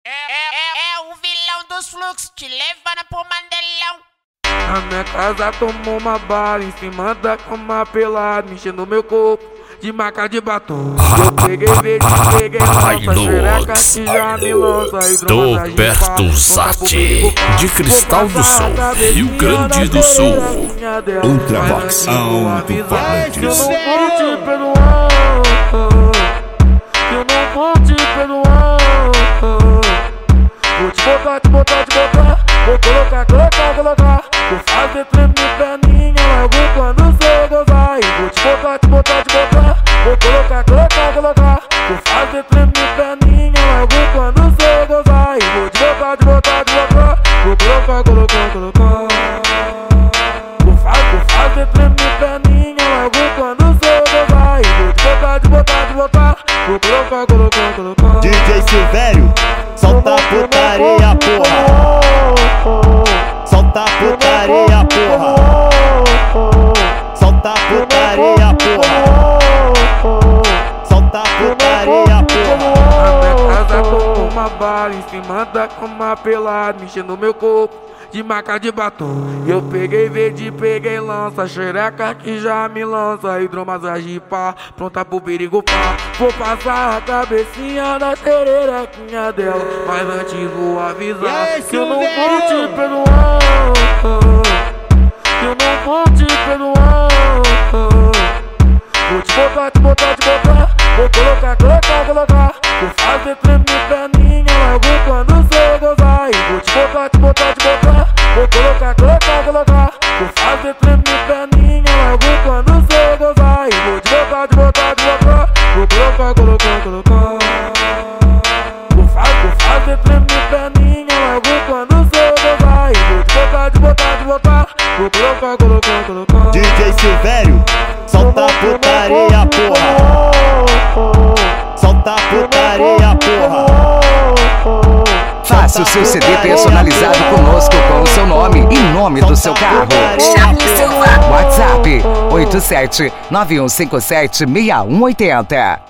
É o vilão dos fluxos te levando pro Mandelão. Na minha casa tomou uma bala, em cima da cama pelado, mexendo meu corpo de marca de batom. Eu peguei verde, peguei lança, xereca que já me lança. Tô perto, Zati, de Cristal do Sul, Rio Grande do Sul. Ultravox, alto-falantes. Eu não vou te perdoar, eu não vou te perdoar. Vou te botar, te botar, te botar. Vou colocar, colocar, colocar. Vou fazer tremer perninha logo quando cê gozar. E vou te botar, te botar, te botar. Vou colocar, colocar, colocar. Vou fazer tremer perninha logo quando cê gozar. E vou te botar, te botar, te botar. Vou colocar, colocar, colocar. Vou fazer tremer perninha logo quando cê gozar. E vou te botar, te botar, te botar. Vou colocar, colocar, colocar. DJ Silvério, solta a putaria, porra. Solta a putaria, porra. Solta a putaria, porra. Solta a putaria, porra. Na minha casa tomou uma bala, em cima da cama pelado, mexendo meu corpo de marca de batom. Eu peguei verde, peguei lança, xereca que já me lança. Hidromassagem pá, pronta pro perigo pá. Vou passar a cabecinha na xerequinha dela, mas antes vou avisar que eu não vou te perdoar. Eu não vou te perdoar. Vou te botar, te botar, te botar. Vou colocar, colocar, colocar. Vou fazer tremer perninha logo quando cê gozar. E vou te botar, te botar, te botar. Vou colocar, colocar, colocar. Vou fazer tremer perninha logo quando cê gozar. E vou te botar, te botar, te botar. Vou colocar, colocar, colocar. Vou fazer tremer perninha logo quando cê gozar. E vou te botar, te botar, te botar. Vou colocar, colocar, colocar. DJ Silvério, solta a putaria, porra. Solta a putaria, porra. Faça o seu CD personalizado conosco com o seu nome e nome do seu carro. WhatsApp 87 9157 6180.